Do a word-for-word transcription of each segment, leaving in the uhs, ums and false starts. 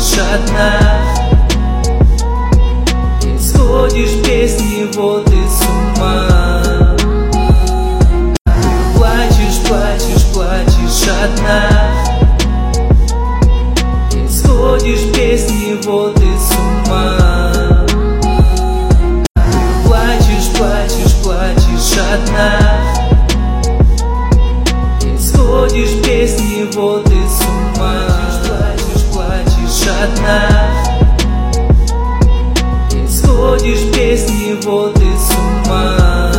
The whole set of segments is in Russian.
плачешь одна. Исходишь песни, вот и с ума. Плачешь, плачешь, плачешь одна. Исходишь песни, вот и с ума. Плачешь, плачешь, плачешь одна. Исходишь песни, вот и с ума. Плачешь, плачешь одна. Исходишь песни, вот и с ума.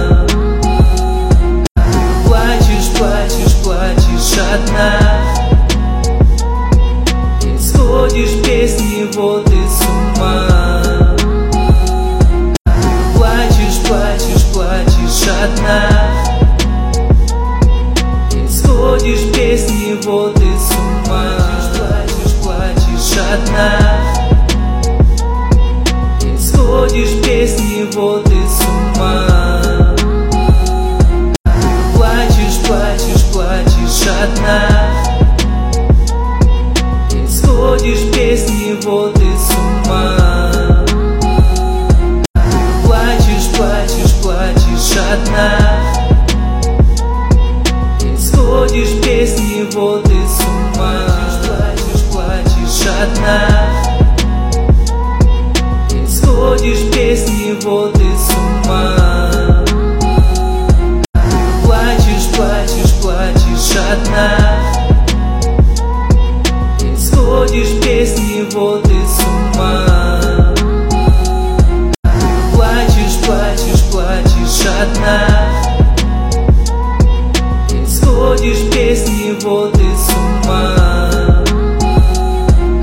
Плачешь, плачешь, плачешь одна. Исходишь песни, вот и с ума. Плачешь, плачешь, плачешь одна. Исходишь песни, вот и с ума. Плачешь, плачешь одна. Исходишь песни, вот и с ума. Плачешь, плачешь, плачешь одна. Исходишь песни, вот и с ума. Плачешь, плачешь, плачешь одна. Исходишь песни, вот и с ума. Плачешь, плачешь одна. Исходишь песни, вот и с ума. Плачешь, плачешь, плачешь одна. Исходишь песни, вот и